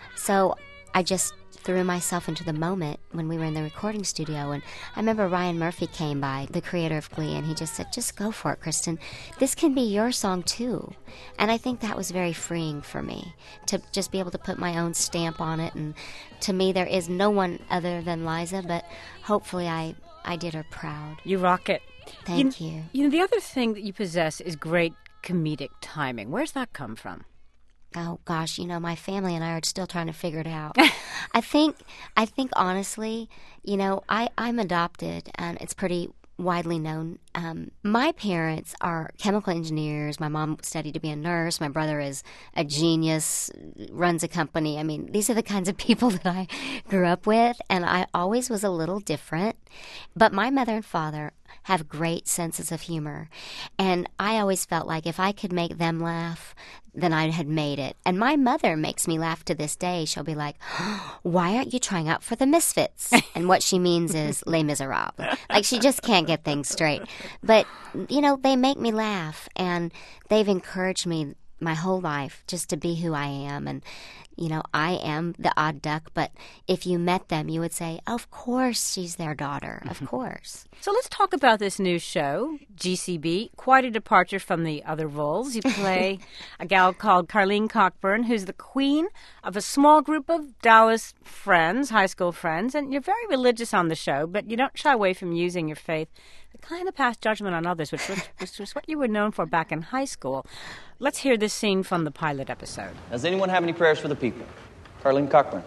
So I just threw myself into the moment when we were in the recording studio. And I remember Ryan Murphy came by, the creator of Glee, and he just said, just go for it, Kristen. This can be your song, too. And I think that was very freeing for me, to just be able to put my own stamp on it. And to me, there is no one other than Liza, but hopefully I, I did her proud. You rock it. Thank you. You, you know, the other thing that you possess is great comedic timing. Where's that come from? Oh gosh, you know, my family and I are still trying to figure it out. I think, I think honestly, you know, I, I'm adopted, and it's pretty widely known. Um, my parents are chemical engineers. My mom studied to be a nurse. My brother is a genius, runs a company. I mean, these are the kinds of people that I grew up with, and I always was a little different. But my mother and father have great senses of humor, and I always felt like if I could make them laugh, then I had made it. And my mother makes me laugh to this day. She'll be like, oh, why aren't you trying out for the Misfits? And what she means is Les Miserables. Like, she just can't get things straight. But, you know, they make me laugh, and they've encouraged me my whole life just to be who I am. And, you know, I am the odd duck, but if you met them, you would say, of course she's their daughter, of course. So let's talk about this new show, G C B. Quite a departure from the other roles. You play a gal called Carleen Cockburn, who's the queen of a small group of Dallas friends, high school friends, and you're very religious on the show, but you don't shy away from using your faith to kind of pass judgment on others, which was, which was what you were known for back in high school. Let's hear this scene from the pilot episode. Does anyone have any prayers for the people? Carleen Cockburn.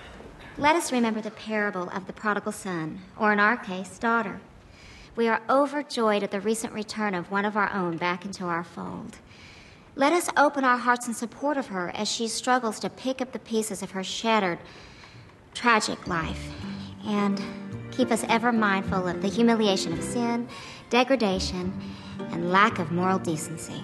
Let us remember the parable of the prodigal son, or in our case, daughter. We are overjoyed at the recent return of one of our own back into our fold. Let us open our hearts in support of her as she struggles to pick up the pieces of her shattered, tragic life, and keep us ever mindful of the humiliation of sin, degradation, and lack of moral decency.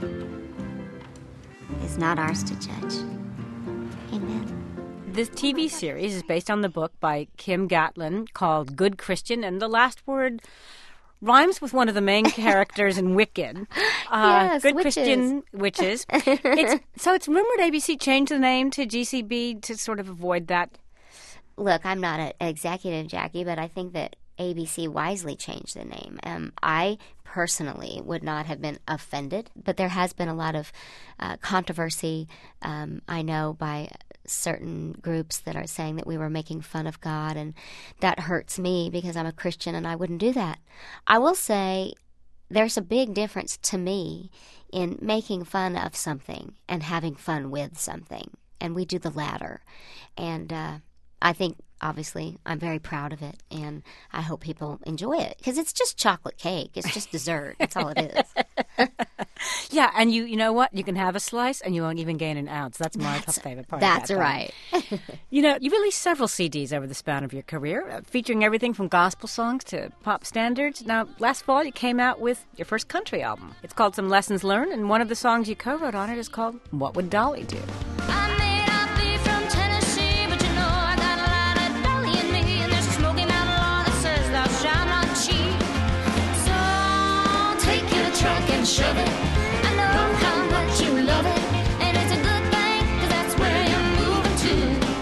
It is not ours to judge. Amen. This T V series is based on the book by Kim Gatlin called Good Christian, and the last word rhymes with one of the main characters in Wicked. Uh, yes, Good witches. Christian Witches. It's, so it's rumored A B C changed the name to G C B to sort of avoid that. look, I'm not an executive, Jackie, but I think that A B C wisely changed the name. Um, I personally would not have been offended, but there has been a lot of uh, controversy, um, I know, by certain groups that are saying that we were making fun of God, and that hurts me because I'm a Christian and I wouldn't do that. I will say there's a big difference to me in making fun of something and having fun with something, and we do the latter. And uh, I think, obviously, I'm very proud of it, and I hope people enjoy it, because it's just chocolate cake. It's just dessert. That's all it is. Yeah, and you you know what? You can have a slice, and you won't even gain an ounce. That's my That's- favorite part That's of that. right. You know, you released several C Ds over the span of your career, uh, featuring everything from gospel songs to pop standards. Now, last fall, you came out with your first country album. It's called Some Lessons Learned, and one of the songs you co-wrote on it is called What Would Dolly Do? I may not be from Tennessee, but you know I got a lot of Dolly in me, and there's a smoking out law that says thou shalt not cheat. So take your trunk and shove it. I know how much you love it, and it's a good thing, 'cause that's where you're moving to.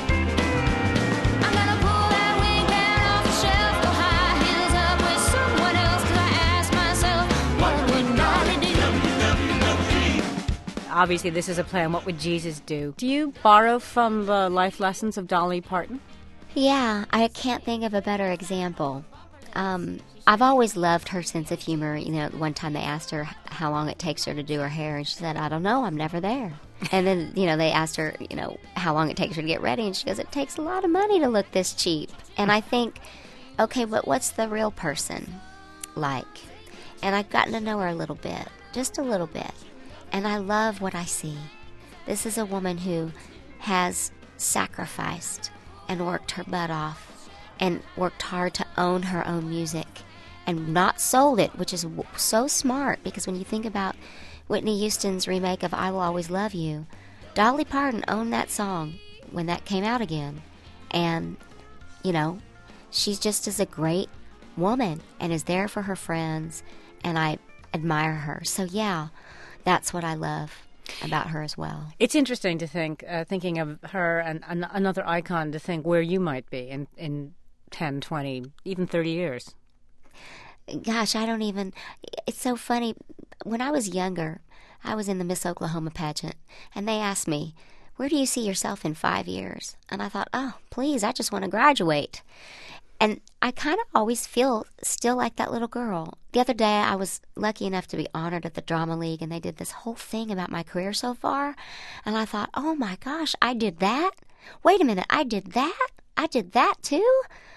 I'm gonna pull that wing down off the shelf, go high heels up with someone else, 'cause I ask myself, what would Dolly do? Obviously, this is a play on What Would Jesus Do. Do you borrow from the life lessons of Dolly Parton? Yeah, I can't think of a better example. Um, I've always loved her sense of humor. You know, one time they asked her how long it takes her to do her hair, and she said, I don't know, I'm never there. And then, you know, they asked her, you know, how long it takes her to get ready, and she goes, it takes a lot of money to look this cheap. And I think, okay, but what's the real person like? And I've gotten to know her a little bit, just a little bit. And I love what I see. This is a woman who has sacrificed and worked her butt off and worked hard to own her own music and not sold it, which is w- so smart, because when you think about Whitney Houston's remake of I Will Always Love You, Dolly Parton owned that song when that came out again. And, you know, she's just as a great woman and is there for her friends, and I admire her. So, yeah, that's what I love about her as well. It's interesting to think, uh, thinking of her and an- another icon, to think where you might be in, in ten, twenty, even thirty years. Gosh, I don't even... It's so funny. When I was younger, I was in the Miss Oklahoma pageant, and they asked me, where do you see yourself in five years? And I thought, oh, please, I just want to graduate. And I kind of always feel still like that little girl. The other day, I was lucky enough to be honored at the Drama League, and they did this whole thing about my career so far. And I thought, oh my gosh, I did that? Wait a minute, I did that? I did that too?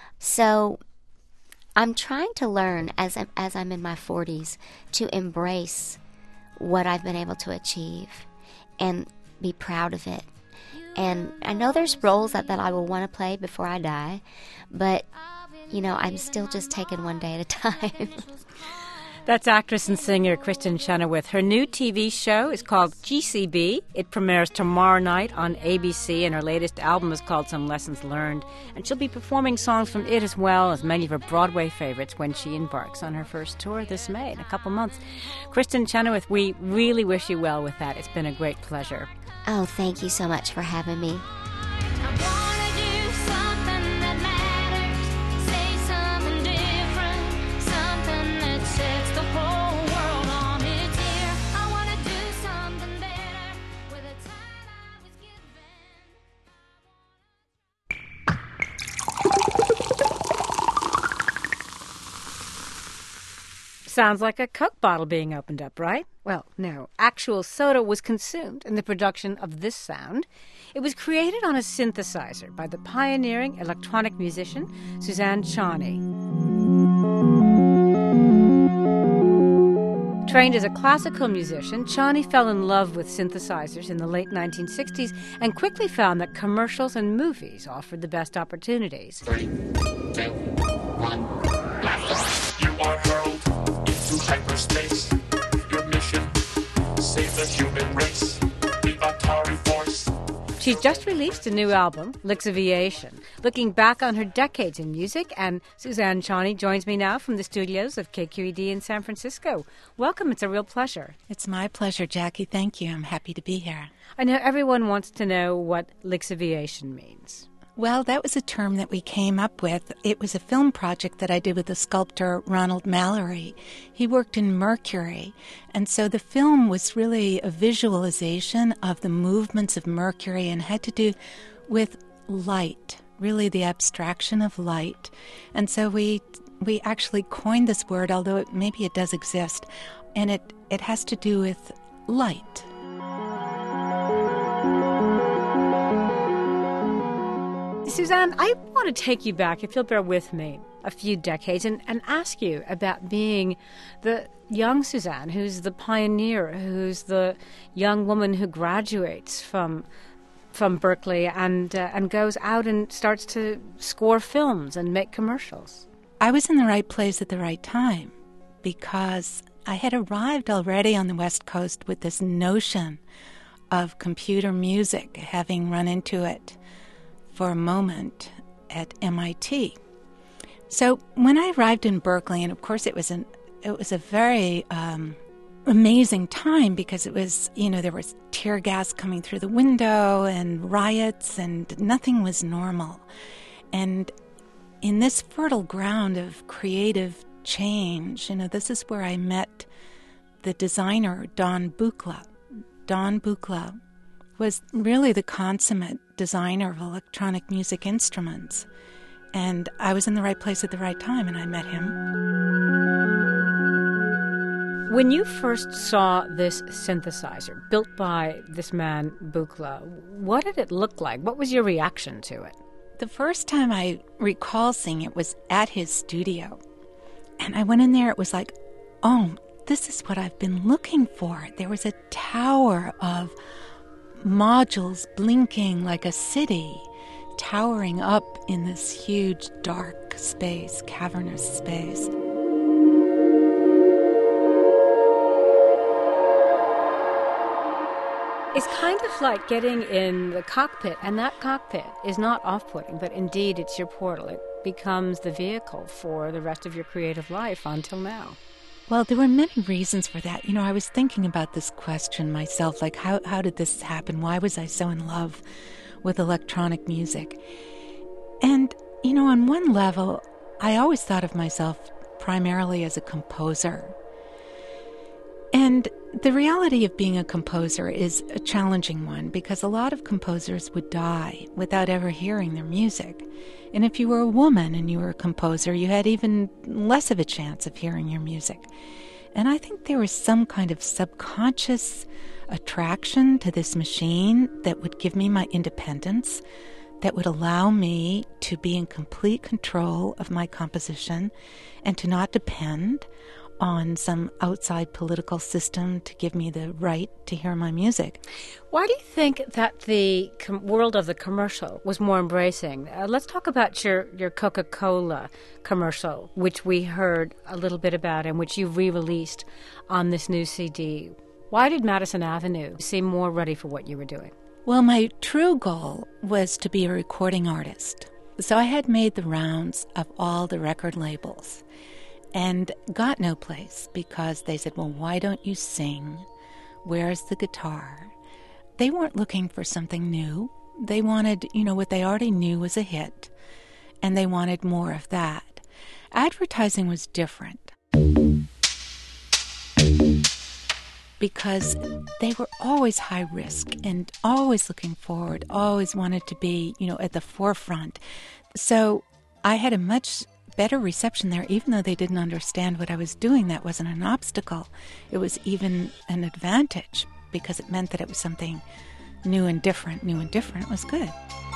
So I'm trying to learn as I'm, as I'm in my forties to embrace what I've been able to achieve and be proud of it. And I know there's roles that, that I will want to play before I die, but, you know, I'm still just taking one day at a time. That's actress and singer Kristin Chenoweth. Her new T V show is called G C B. It premieres tomorrow night on A B C, and her latest album is called Some Lessons Learned. And she'll be performing songs from it as well as many of her Broadway favorites when she embarks on her first tour this May in a couple months. Kristin Chenoweth, we really wish you well with that. It's been a great pleasure. Oh, thank you so much for having me. Sounds like a Coke bottle being opened up, right? Well, no. Actual soda was consumed in the production of this sound. It was created on a synthesizer by the pioneering electronic musician Suzanne Ciani. Trained as a classical musician, Ciani fell in love with synthesizers in the late nineteen sixties and quickly found that commercials and movies offered the best opportunities. Three, two, one, blast. You are hurled into hyperspace. Your mission, save the human race. The Atari Force. She's just released a new album, Lixiviation, looking back on her decades in music, and Suzanne Ciani joins me now from the studios of K Q E D in San Francisco. Welcome, it's a real pleasure. It's my pleasure, Jackie. Thank you. I'm happy to be here. I know everyone wants to know what Lixiviation means. Well, that was a term that we came up with. It was a film project that I did with the sculptor Ronald Mallory. He worked in Mercury, and so the film was really a visualization of the movements of Mercury and had to do with light, really the abstraction of light. And so we we actually coined this word, although it, maybe it does exist, and it, it has to do with light. Suzanne, I want to take you back, if you'll bear with me, a few decades and, and ask you about being the young Suzanne, who's the pioneer, who's the young woman who graduates from from Berkeley and uh, and goes out and starts to score films and make commercials. I was in the right place at the right time because I had arrived already on the West Coast with this notion of computer music, having run into it for a moment at M I T. So when I arrived in Berkeley, and of course it was an it was a very um, amazing time because it was, you know, there was tear gas coming through the window and riots and nothing was normal. And in this fertile ground of creative change, you know, this is where I met the designer Don Buchla. Don Buchla was really the consummate designer of electronic music instruments. And I was in the right place at the right time, and I met him. When you first saw this synthesizer built by this man, Buchla, what did it look like? What was your reaction to it? The first time I recall seeing it was at his studio. And I went in there, it was like, oh, this is what I've been looking for. There was a tower of modules blinking like a city, towering up in this huge dark space, cavernous space. It's kind of like getting in the cockpit, and that cockpit is not off-putting, but indeed it's your portal. It becomes the vehicle for the rest of your creative life until now. Well, there were many reasons for that. You know, I was thinking about this question myself, like how, how did this happen? Why was I so in love with electronic music? And, you know, on one level, I always thought of myself primarily as a composer. And the reality of being a composer is a challenging one because a lot of composers would die without ever hearing their music. And if you were a woman and you were a composer, you had even less of a chance of hearing your music. And I think there was some kind of subconscious attraction to this machine that would give me my independence, that would allow me to be in complete control of my composition and to not depend on some outside political system to give me the right to hear my music. Why do you think that the com- world of the commercial was more embracing? Uh, let's talk about your, your Coca-Cola commercial, which we heard a little bit about and which you re-released on this new C D. Why did Madison Avenue seem more ready for what you were doing? Well, my true goal was to be a recording artist. So I had made the rounds of all the record labels and got no place because they said, well, why don't you sing? Where's the guitar? They weren't looking for something new. They wanted, you know, what they already knew was a hit, and they wanted more of that. Advertising was different because they were always high risk and always looking forward, always wanted to be, you know, at the forefront. So I had a much better reception there, even though they didn't understand what I was doing. That wasn't an obstacle. It was even an advantage because it meant that it was something new and different. New and different was good.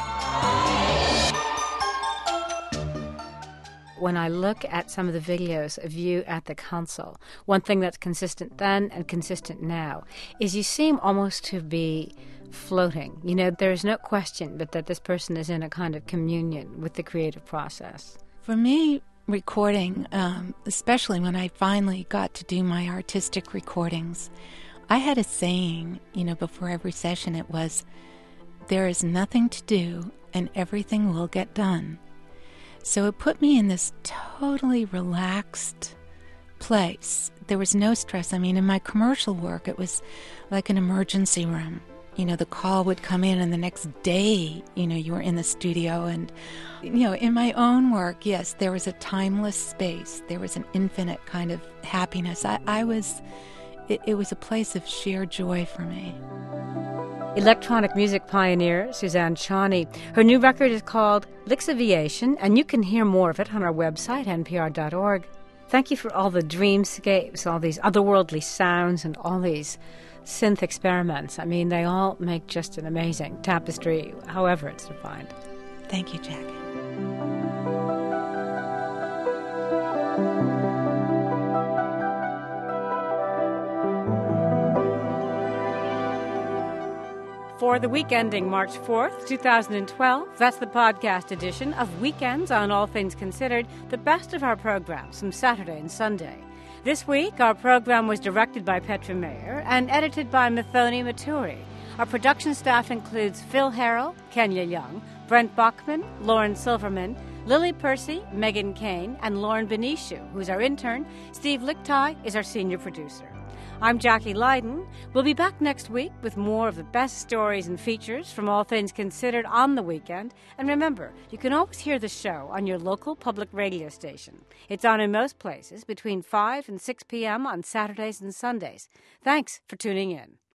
When I look at some of the videos of you at the console, one thing that's consistent then and consistent now is you seem almost to be floating. You know, there's no question but that this person is in a kind of communion with the creative process. For me, recording, um, especially when I finally got to do my artistic recordings, I had a saying, you know, before every session. It was, there is nothing to do and everything will get done. So it put me in this totally relaxed place. There was no stress. I mean, in my commercial work, it was like an emergency room. you know, the call would come in and the next day, you know, you were in the studio. And, you know, in my own work, yes, there was a timeless space. There was an infinite kind of happiness. I, I was, it, it was a place of sheer joy for me. Electronic music pioneer Suzanne Ciani. Her new record is called Lixiviation, and you can hear more of it on our website, N P R dot org. Thank you for all the dreamscapes, all these otherworldly sounds, and all these synth experiments. I mean, they all make just an amazing tapestry, however it's defined. Thank you, Jackie. For the week ending March fourth, twenty twelve, that's the podcast edition of Weekends on All Things Considered, the best of our programs from Saturday and Sunday. This week, our program was directed by Petra Mayer and edited by Mathoni Maturi. Our production staff includes Phil Harrell, Kenya Young, Brent Bachman, Lauren Silverman, Lily Percy, Megan Kane, and Lauren Benishu, who's our intern. Steve Lichtai is our senior producer. I'm Jackie Leiden. We'll be back next week with more of the best stories and features from All Things Considered on the weekend. And remember, you can always hear the show on your local public radio station. It's on in most places between five and six p.m. on Saturdays and Sundays. Thanks for tuning in.